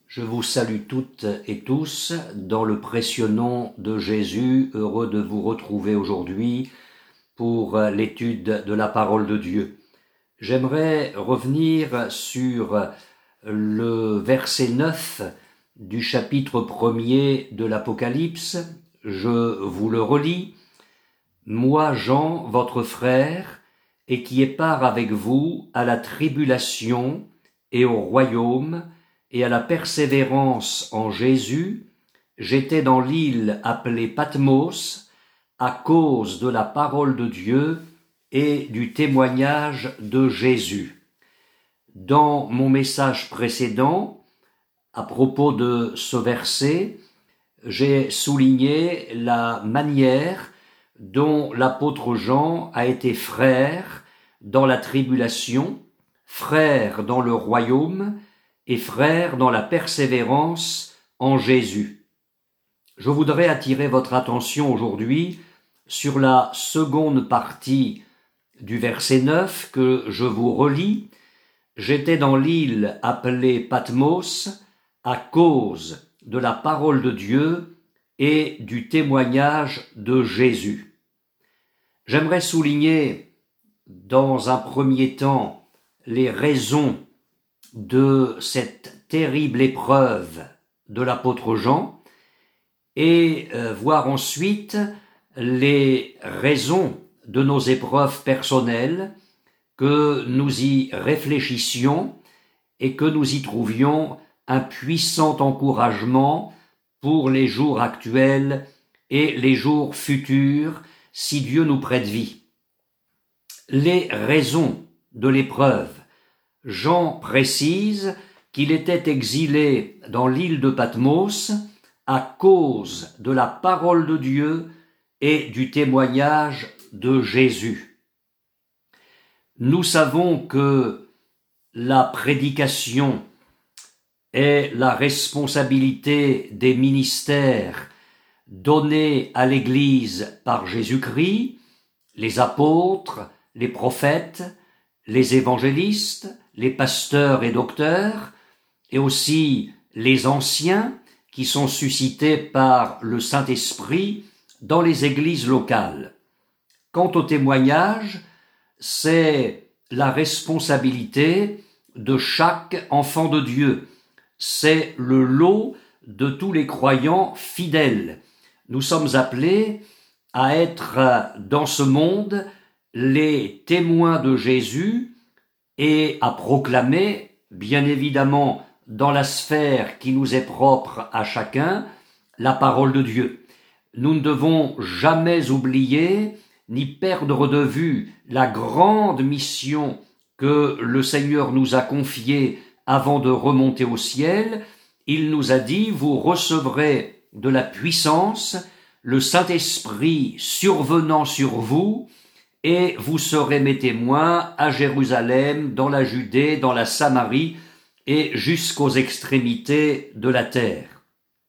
Je vous salue toutes et tous dans le précieux nom de Jésus, heureux de vous retrouver aujourd'hui pour l'étude de la parole de Dieu. J'aimerais revenir sur le verset 9 du chapitre 1er de l'Apocalypse. Je vous le relis. « Moi, Jean, votre frère, et qui ai part avec vous à la tribulation et au royaume, et à la persévérance en Jésus, j'étais dans l'île appelée Patmos, à cause de la parole de Dieu et du témoignage de Jésus. » Dans mon message précédent, à propos de ce verset, j'ai souligné la manière dont l'apôtre Jean a été frère dans la tribulation, frère dans le royaume, et frère dans la persévérance en Jésus. Je voudrais attirer votre attention aujourd'hui sur la seconde partie du verset 9 que je vous relis. « J'étais dans l'île appelée Patmos à cause de la parole de Dieu et du témoignage de Jésus. » J'aimerais souligner dans un premier temps les raisons de cette terrible épreuve de l'apôtre Jean et voir ensuite les raisons de nos épreuves personnelles, que nous y réfléchissions et que nous y trouvions un puissant encouragement pour les jours actuels et les jours futurs, si Dieu nous prête vie. Les raisons de l'épreuve. Jean précise qu'il était exilé dans l'île de Patmos à cause de la parole de Dieu et du témoignage de Jésus. Nous savons que la prédication est la responsabilité des ministères donnés à l'Église par Jésus-Christ, les apôtres, les prophètes, les évangélistes, les pasteurs et docteurs, et aussi les anciens qui sont suscités par le Saint-Esprit dans les églises locales. Quant au témoignage, c'est la responsabilité de chaque enfant de Dieu. C'est le lot de tous les croyants fidèles. Nous sommes appelés à être dans ce monde les témoins de Jésus et à proclamer, bien évidemment, dans la sphère qui nous est propre à chacun, la parole de Dieu. Nous ne devons jamais oublier ni perdre de vue la grande mission que le Seigneur nous a confiée avant de remonter au ciel. Il nous a dit « Vous recevrez de la puissance, le Saint-Esprit survenant sur vous, et vous serez mes témoins à Jérusalem, dans la Judée, dans la Samarie et jusqu'aux extrémités de la terre. »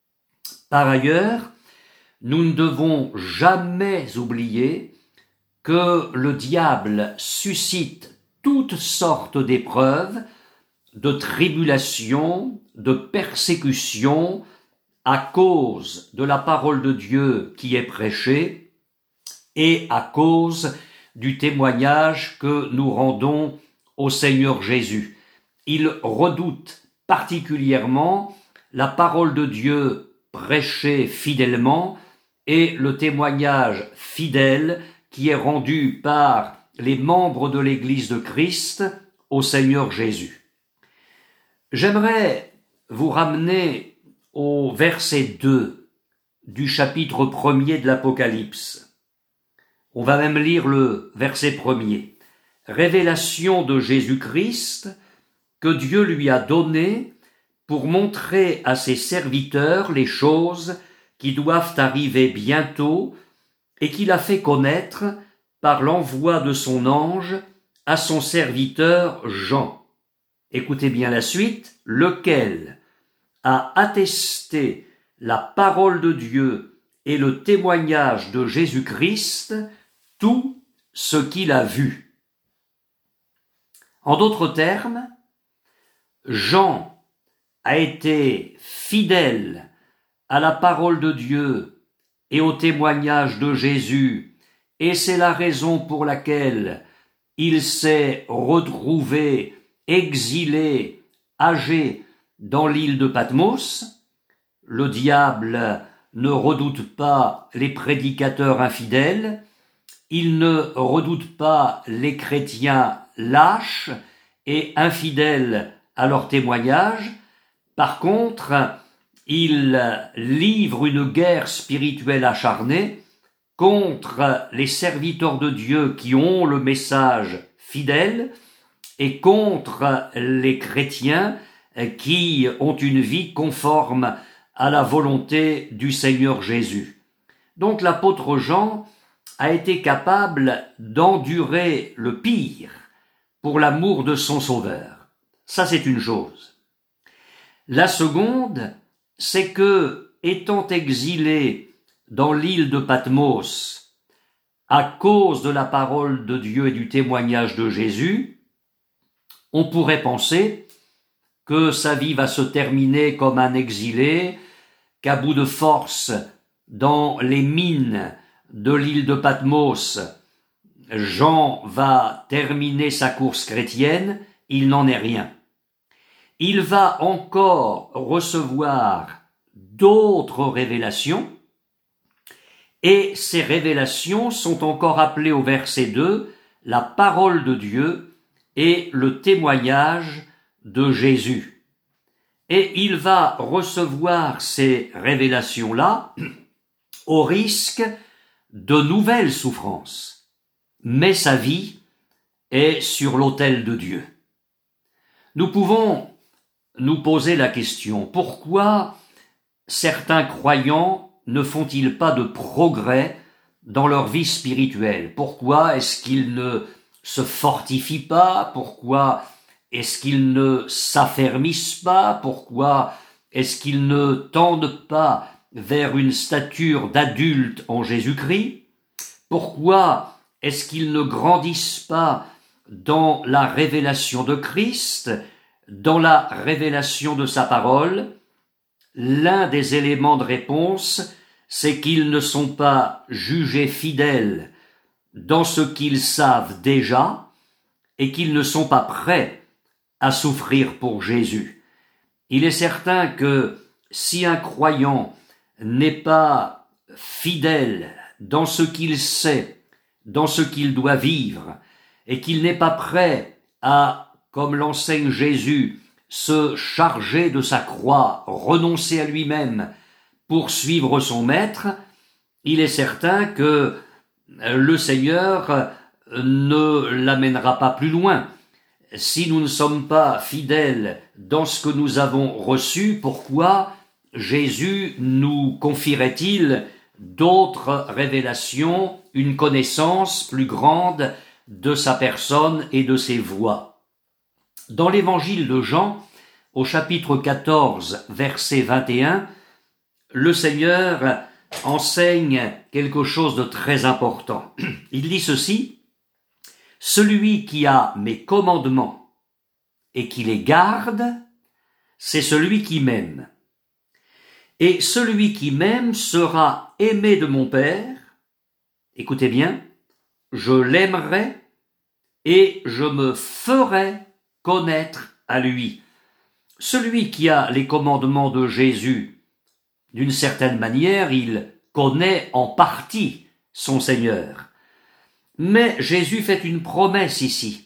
Par ailleurs, nous ne devons jamais oublier que le diable suscite toutes sortes d'épreuves, de tribulations, de persécutions à cause de la parole de Dieu qui est prêchée et à cause du témoignage que nous rendons au Seigneur Jésus. Il redoute particulièrement la parole de Dieu prêchée fidèlement et le témoignage fidèle qui est rendu par les membres de l'Église de Christ au Seigneur Jésus. J'aimerais vous ramener au verset 2 du chapitre 1er de l'Apocalypse. On va même lire le verset 1er. « Révélation de Jésus-Christ que Dieu lui a donnée pour montrer à ses serviteurs les choses qui doivent arriver bientôt et qu'il a fait connaître par l'envoi de son ange à son serviteur Jean. » Écoutez bien la suite. « Lequel a attesté la parole de Dieu et le témoignage de Jésus-Christ, tout ce qu'il a vu. » En d'autres termes, Jean a été fidèle à la parole de Dieu et au témoignage de Jésus, et c'est la raison pour laquelle il s'est retrouvé exilé, âgé, dans l'île de Patmos. Le diable ne redoute pas les prédicateurs infidèles, il ne redoute pas les chrétiens lâches et infidèles à leur témoignage. Par contre, il livre une guerre spirituelle acharnée contre les serviteurs de Dieu qui ont le message fidèle et contre les chrétiens qui ont une vie conforme à la volonté du Seigneur Jésus. Donc l'apôtre Jean a été capable d'endurer le pire pour l'amour de son Sauveur. Ça, c'est une chose. La seconde, c'est que, étant exilé dans l'île de Patmos, à cause de la parole de Dieu et du témoignage de Jésus, on pourrait penser que sa vie va se terminer comme un exilé, qu'à bout de force, dans les mines de l'île de Patmos, Jean va terminer sa course chrétienne. Il n'en est rien. Il va encore recevoir d'autres révélations, et ces révélations sont encore appelées au verset 2, la parole de Dieu et le témoignage de Jésus. Et il va recevoir ces révélations-là au risque de nouvelles souffrances. Mais sa vie est sur l'autel de Dieu. Nous pouvons nous poser la question, pourquoi certains croyants ne font-ils pas de progrès dans leur vie spirituelle? Pourquoi est-ce qu'ils ne se fortifient pas? Pourquoi est-ce qu'ils ne s'affermissent pas? Pourquoi est-ce qu'ils ne tendent pas vers une stature d'adulte en Jésus-Christ? Pourquoi est-ce qu'ils ne grandissent pas dans la révélation de Christ, dans la révélation de sa parole? L'un des éléments de réponse, c'est qu'ils ne sont pas jugés fidèles dans ce qu'ils savent déjà et qu'ils ne sont pas prêts à souffrir pour Jésus. Il est certain que si un croyant n'est pas fidèle dans ce qu'il sait, dans ce qu'il doit vivre, et qu'il n'est pas prêt à, comme l'enseigne Jésus, se charger de sa croix, renoncer à lui-même pour suivre son maître, il est certain que le Seigneur ne l'amènera pas plus loin. Si nous ne sommes pas fidèles dans ce que nous avons reçu, pourquoi Jésus nous confierait-il d'autres révélations, une connaissance plus grande de sa personne et de ses voies? Dans l'évangile de Jean, au chapitre 14, verset 21, le Seigneur enseigne quelque chose de très important. Il dit ceci: « Celui qui a mes commandements et qui les garde, c'est celui qui m'aime. Et celui qui m'aime sera aimé de mon Père. » Écoutez bien, « je l'aimerai et je me ferai connaître à lui. » Celui qui a les commandements de Jésus, d'une certaine manière, il connaît en partie son Seigneur. Mais Jésus fait une promesse ici.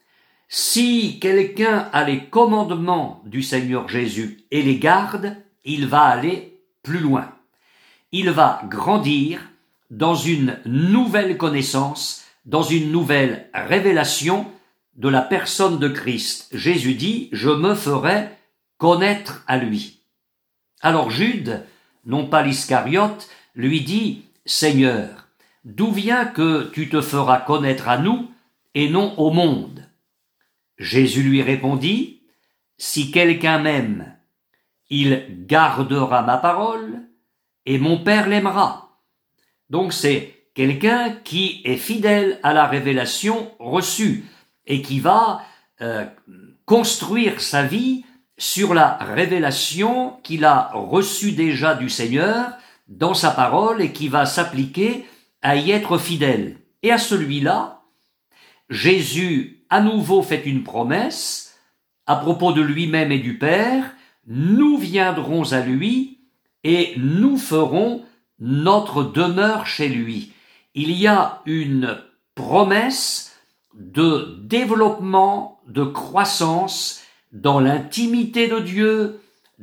Si quelqu'un a les commandements du Seigneur Jésus et les garde, il va aller plus loin. Il va grandir dans une nouvelle connaissance, dans une nouvelle révélation de la personne de Christ. Jésus dit « Je me ferai connaître à lui ». Alors Jude, non pas l'Iscariote, lui dit « Seigneur, d'où vient que tu te feras connaître à nous et non au monde ?» Jésus lui répondit « Si quelqu'un m'aime, il gardera ma parole et mon Père l'aimera. » Donc c'est quelqu'un qui est fidèle à la révélation reçue et qui va construire sa vie sur la révélation qu'il a reçue déjà du Seigneur dans sa parole et qui va s'appliquer à y être fidèle. Et à celui-là, Jésus à nouveau fait une promesse à propos de lui-même et du Père. Nous viendrons à lui et nous ferons notre demeure chez lui. Il y a une promesse de développement, de croissance dans l'intimité de Dieu,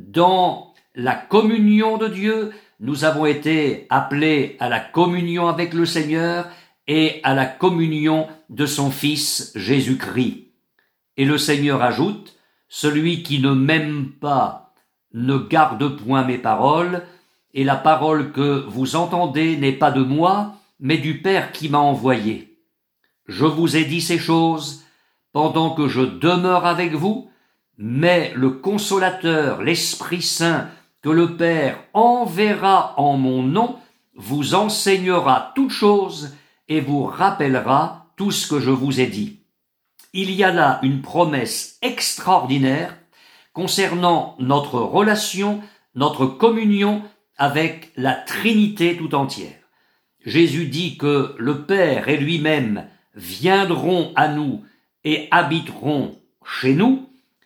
dans la communion de Dieu. Nous avons été appelés à la communion avec le Seigneur et à la communion de son Fils Jésus-Christ. Et le Seigneur ajoute, « Celui qui ne m'aime pas ne garde point mes paroles, et la parole que vous entendez n'est pas de moi, mais du Père qui m'a envoyé. Je vous ai dit ces choses pendant que je demeure avec vous, mais le Consolateur, l'Esprit Saint, que le Père enverra en mon nom, vous enseignera toutes choses et vous rappellera tout ce que je vous ai dit. » Il y a là une promesse extraordinaire concernant notre relation, notre communion avec la Trinité tout entière. Jésus dit que le Père et lui-même viendront à nous et habiteront chez nous,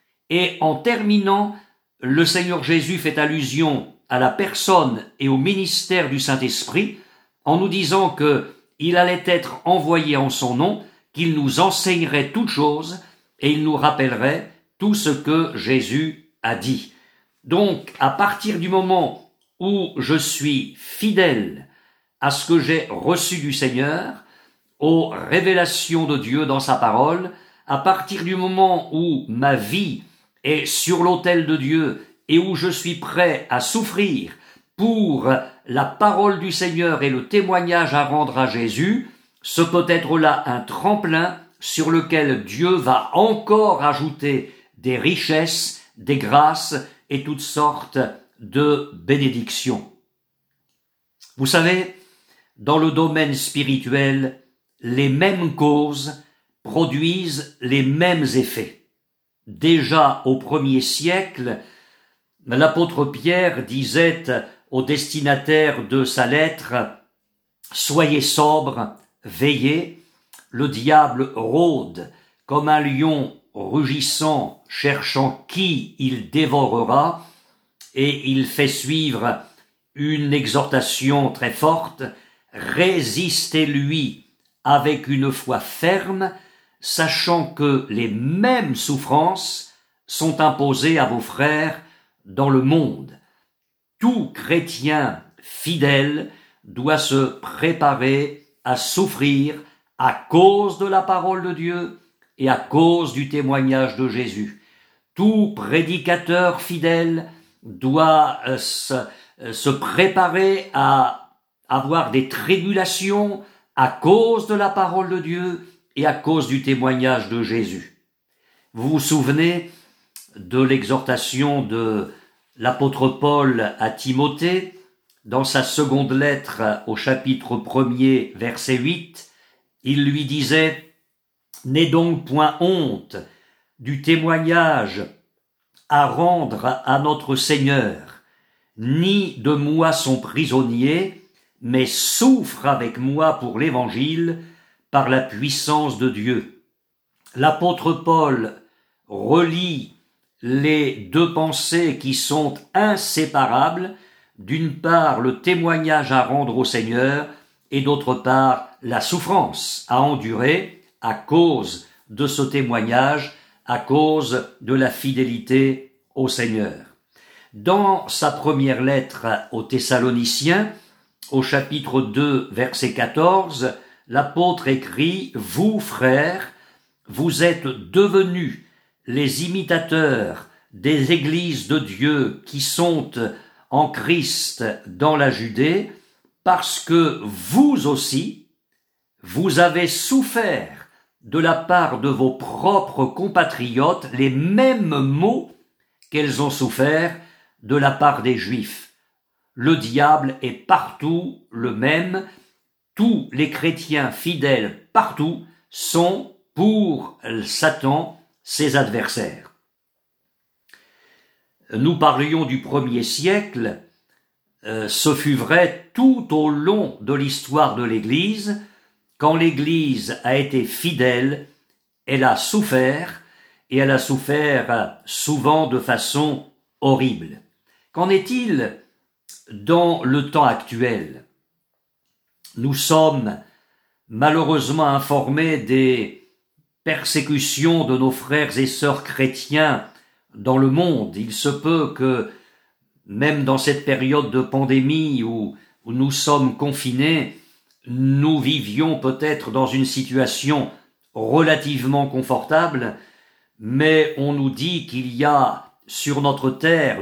et en terminant, le Seigneur Jésus fait allusion à la personne et au ministère du Saint-Esprit en nous disant qu'il allait être envoyé en son nom, qu'il nous enseignerait toutes choses et il nous rappellerait tout ce que Jésus a dit. Donc, à partir du moment où je suis fidèle à ce que j'ai reçu du Seigneur, aux révélations de Dieu dans sa parole, à partir du moment où ma vie est sur l'autel de Dieu et où je suis prêt à souffrir pour la parole du Seigneur et le témoignage à rendre à Jésus, ce peut être là un tremplin sur lequel Dieu va encore ajouter des richesses, des grâces et toutes sortes de bénédictions. Vous savez, dans le domaine spirituel, les mêmes causes produisent les mêmes effets. Déjà au 1er siècle, l'apôtre Pierre disait au destinataire de sa lettre « Soyez sobres, veillez, le diable rôde comme un lion rugissant, cherchant qui il dévorera, et il fait suivre une exhortation très forte, résistez-lui avec une foi ferme, sachant que les mêmes souffrances sont imposées à vos frères dans le monde. Tout chrétien fidèle doit se préparer à souffrir à cause de la parole de Dieu et à cause du témoignage de Jésus. Tout prédicateur fidèle doit se préparer à avoir des tribulations à cause de la parole de Dieu et à cause du témoignage de Jésus. Vous vous souvenez de l'exhortation de l'apôtre Paul à Timothée, dans sa seconde lettre au chapitre 1er, verset 8, il lui disait « N'aie donc point honte du témoignage à rendre à notre Seigneur, ni de moi son prisonnier, mais souffre avec moi pour l'Évangile par la puissance de Dieu. » L'apôtre Paul relie les deux pensées qui sont inséparables, d'une part le témoignage à rendre au Seigneur et d'autre part la souffrance à endurer à cause de ce témoignage, à cause de la fidélité au Seigneur. Dans sa première lettre aux Thessaloniciens, au chapitre 2, verset 14, l'apôtre écrit « Vous, frères, vous êtes devenus les imitateurs des églises de Dieu qui sont en Christ dans la Judée, parce que vous aussi, vous avez souffert de la part de vos propres compatriotes les mêmes maux qu'elles ont souffert de la part des Juifs. Le diable est partout le même, tous les chrétiens fidèles partout sont pour Satan ses adversaires. nous parlions du 1er siècle, ce fut vrai tout au long de l'histoire de l'Église. Quand l'Église a été fidèle, elle a souffert, et elle a souffert souvent de façon horrible. Qu'en est-il dans le temps actuel? Nous sommes malheureusement informés des persécutions de nos frères et sœurs chrétiens dans le monde. Il se peut que, même dans cette période de pandémie où nous sommes confinés, nous vivions peut-être dans une situation relativement confortable, mais on nous dit qu'il y a sur notre terre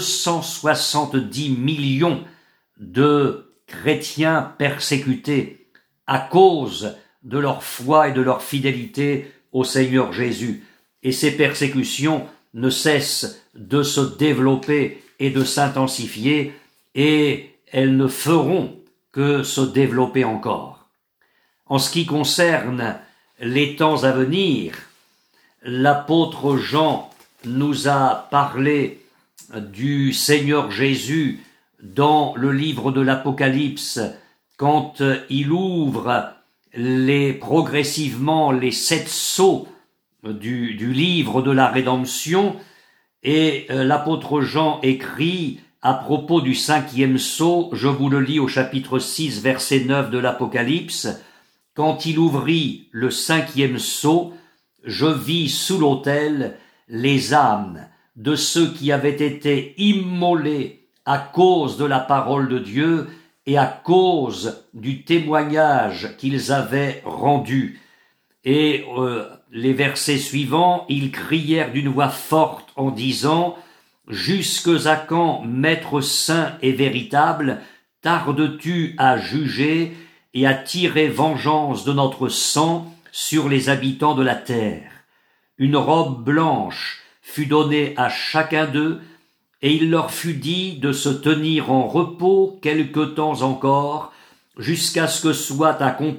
270 millions de chrétiens persécutés à cause de leur foi et de leur fidélité au Seigneur Jésus. Et ces persécutions ne cessent de se développer et de s'intensifier, et elles ne feront que se développer encore. En ce qui concerne les temps à venir, l'apôtre Jean nous a parlé du Seigneur Jésus dans le livre de l'Apocalypse, quand il ouvre progressivement les 7 sceaux du livre de la rédemption, et l'apôtre Jean écrit à propos du 5e sceau, je vous le lis au chapitre 6, verset 9 de l'Apocalypse, « Quand il ouvrit le 5e sceau, je vis sous l'autel les âmes de ceux qui avaient été immolés à cause de la parole de Dieu et à cause du témoignage qu'ils avaient rendu. » Et les versets suivants, ils crièrent d'une voix forte en disant « Jusques à quand, Maître saint et véritable, tardes-tu à juger et à tirer vengeance de notre sang sur les habitants de la terre? Une robe blanche fut donnée à chacun d'eux, et il leur fut dit de se tenir en repos quelque temps encore, jusqu'à ce que soit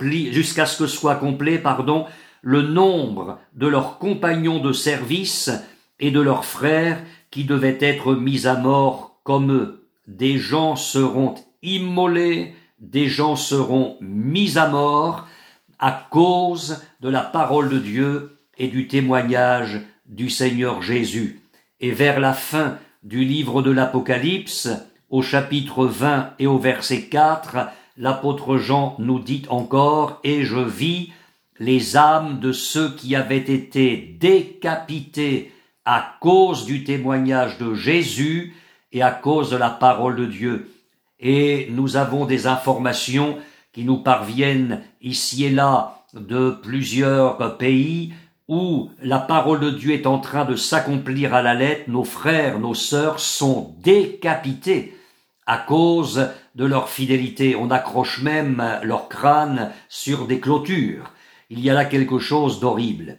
complet, le nombre de leurs compagnons de service et de leurs frères qui devaient être mis à mort comme eux. Des gens seront immolés, des gens seront mis à mort à cause de la parole de Dieu et du témoignage du Seigneur Jésus. Et vers la fin du livre de l'Apocalypse, au chapitre 20 et au verset 4, l'apôtre Jean nous dit encore « Et je vis les âmes de ceux qui avaient été décapités à cause du témoignage de Jésus et à cause de la parole de Dieu. » Et nous avons des informations qui nous parviennent ici et là de plusieurs pays où la parole de Dieu est en train de s'accomplir à la lettre. Nos frères, nos sœurs sont décapités à cause de leur fidélité. On accroche même leur crâne sur des clôtures. Il y a là quelque chose d'horrible.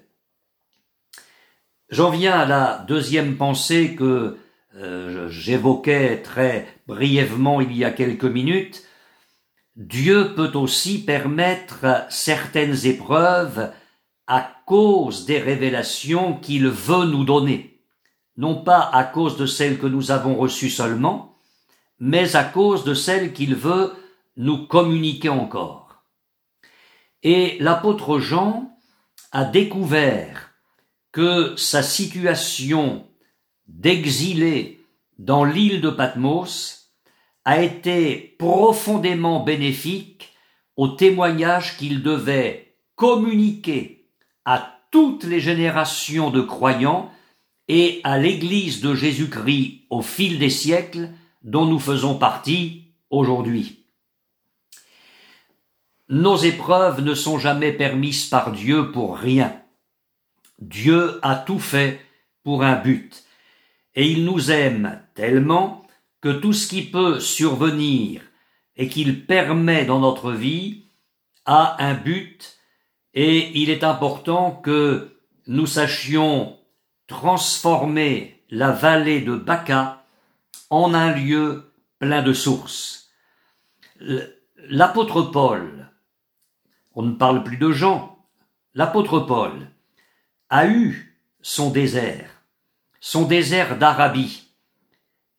J'en viens à la deuxième pensée que j'évoquais très brièvement il y a quelques minutes. Dieu peut aussi permettre certaines épreuves à cause des révélations qu'il veut nous donner. Non pas à cause de celles que nous avons reçues seulement, mais à cause de celles qu'il veut nous communiquer encore. Et l'apôtre Jean a découvert que sa situation d'exilé dans l'île de Patmos a été profondément bénéfique au témoignage qu'il devait communiquer à toutes les générations de croyants et à l'Église de Jésus-Christ au fil des siècles dont nous faisons partie aujourd'hui. Nos épreuves ne sont jamais permises par Dieu pour rien. Dieu a tout fait pour un but. Et il nous aime tellement que tout ce qui peut survenir et qu'il permet dans notre vie a un but, et il est important que nous sachions transformer la vallée de Baca en un lieu plein de sources. L'apôtre Paul, on ne parle plus de Jean, l'apôtre Paul a eu son désert d'Arabie,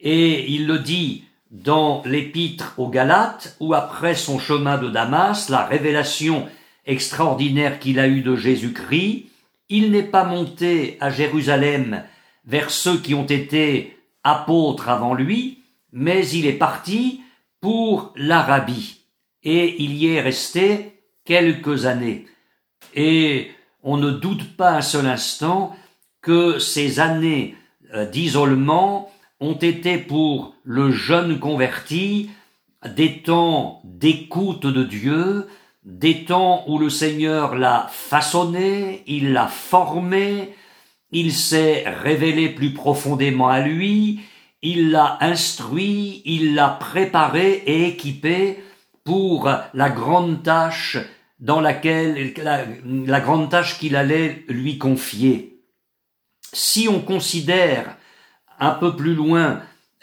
Et il le dit dans l'épître aux Galates, où après son chemin de Damas, la révélation extraordinaire qu'il a eue de Jésus-Christ, il n'est pas monté à Jérusalem vers ceux qui ont été apôtres avant lui, mais il est parti pour l'Arabie, et il y est resté quelques années. Et on ne doute pas un seul instant que ces années d'isolement ont été pour le jeune converti des temps d'écoute de Dieu, des temps où le Seigneur l'a façonné, il l'a formé, il s'est révélé plus profondément à lui, il l'a instruit, il l'a préparé et équipé pour la grande tâche dans laquelle la grande tâche qu'il allait lui confier. Si on considère un peu plus loin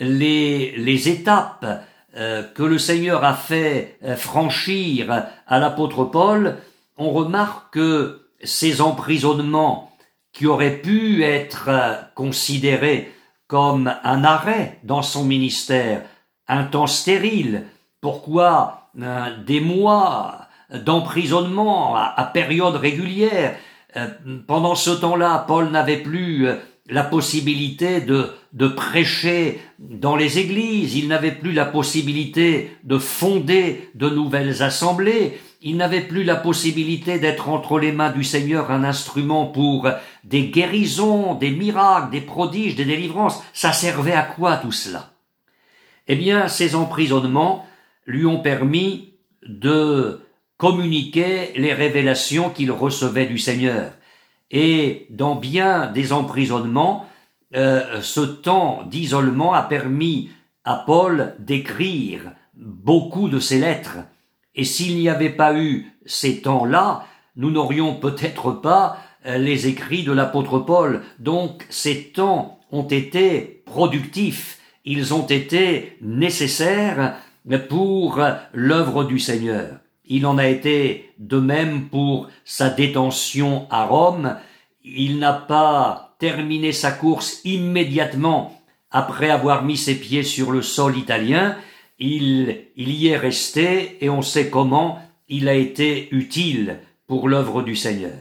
les étapes que le Seigneur a fait franchir à l'apôtre Paul, on remarque que ces emprisonnements qui auraient pu être considérés comme un arrêt dans son ministère, un temps stérile, pourquoi des mois d'emprisonnement à période régulière. Pendant ce temps-là, Paul n'avait plus la possibilité de prêcher dans les églises, il n'avait plus la possibilité de fonder de nouvelles assemblées, il n'avait plus la possibilité d'être entre les mains du Seigneur un instrument pour des guérisons, des miracles, des prodiges, des délivrances. Ça servait à quoi tout cela? Eh bien, ces emprisonnements lui ont permis de communiquer les révélations qu'il recevait du Seigneur. Et dans bien des emprisonnements, ce temps d'isolement a permis à Paul d'écrire beaucoup de ses lettres. Et s'il n'y avait pas eu ces temps-là, nous n'aurions peut-être pas les écrits de l'apôtre Paul. Donc ces temps ont été productifs, ils ont été nécessaires pour l'œuvre du Seigneur. Il en a été de même pour sa détention à Rome. Il n'a pas terminé sa course immédiatement après avoir mis ses pieds sur le sol italien. Il y est resté et on sait comment il a été utile pour l'œuvre du Seigneur.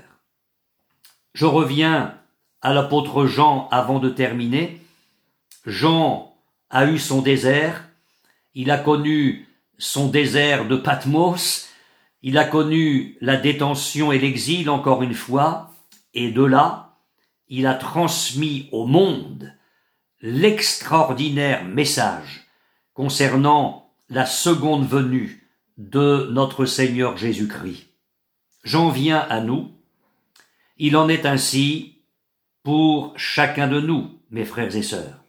Je reviens à l'apôtre Jean avant de terminer. Jean a eu son désert. Il a connu son désert de Patmos. Il a connu la détention et l'exil encore une fois, et de là, il a transmis au monde l'extraordinaire message concernant la seconde venue de notre Seigneur Jésus-Christ. J'en viens à nous. Il en est ainsi pour chacun de nous, mes frères et sœurs.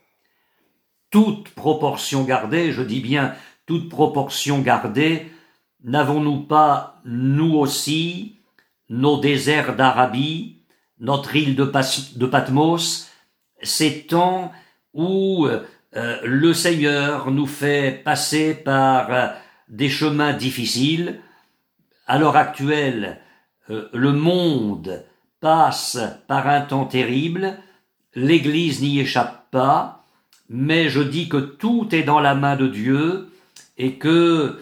Toute proportion gardée, je dis bien toute proportion gardée, n'avons-nous pas, nous aussi, nos déserts d'Arabie, notre île de Patmos, ces temps où le Seigneur nous fait passer par des chemins difficiles? À l'heure actuelle, le monde passe par un temps terrible, l'Église n'y échappe pas, mais je dis que tout est dans la main de Dieu et que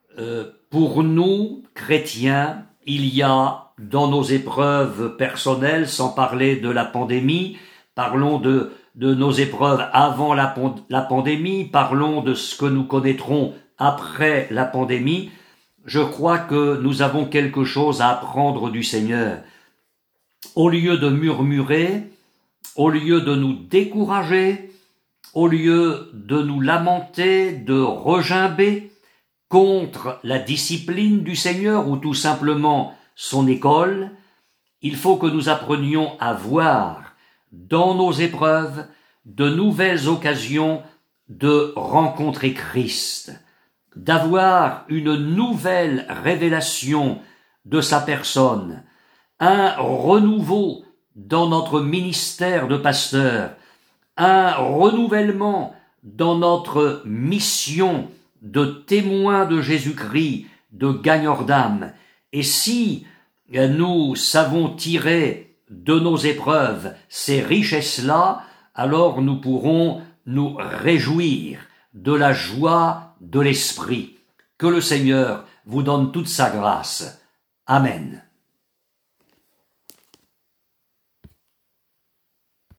pour nous, chrétiens, il y a dans nos épreuves personnelles, sans parler de la pandémie, parlons de nos épreuves avant la pandémie, parlons de ce que nous connaîtrons après la pandémie. Je crois que nous avons quelque chose à apprendre du Seigneur. Au lieu de murmurer, au lieu de nous décourager, au lieu de nous lamenter, de regimber contre la discipline du Seigneur ou tout simplement son école, il faut que nous apprenions à voir dans nos épreuves de nouvelles occasions de rencontrer Christ, d'avoir une nouvelle révélation de sa personne, un renouveau dans notre ministère de pasteur, un renouvellement dans notre mission de témoin de Jésus-Christ, de gagneur d'âme. Et si nous savons tirer de nos épreuves ces richesses-là, alors nous pourrons nous réjouir de la joie de l'esprit. Que le Seigneur vous donne toute sa grâce. Amen.